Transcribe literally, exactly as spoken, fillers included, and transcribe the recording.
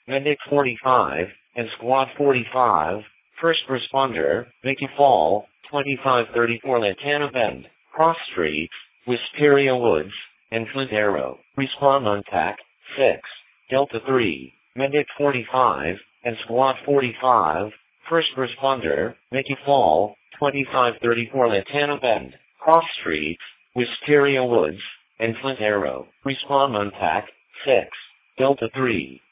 Medic forty-five, and Squad forty-five, First Responder, Mickey Fall, twenty-five thirty-four Lantana Bend, Cross Street, Wisteria Woods, and Flint Arrow. Respond on T A C, six, Delta three, Medic forty-five, and Squad forty-five, First Responder, Mickey Fall, twenty-five thirty-four Lantana Bend, Cross Street, Wisteria Woods, and Flint Arrow. Respond on T A C, six, Delta three.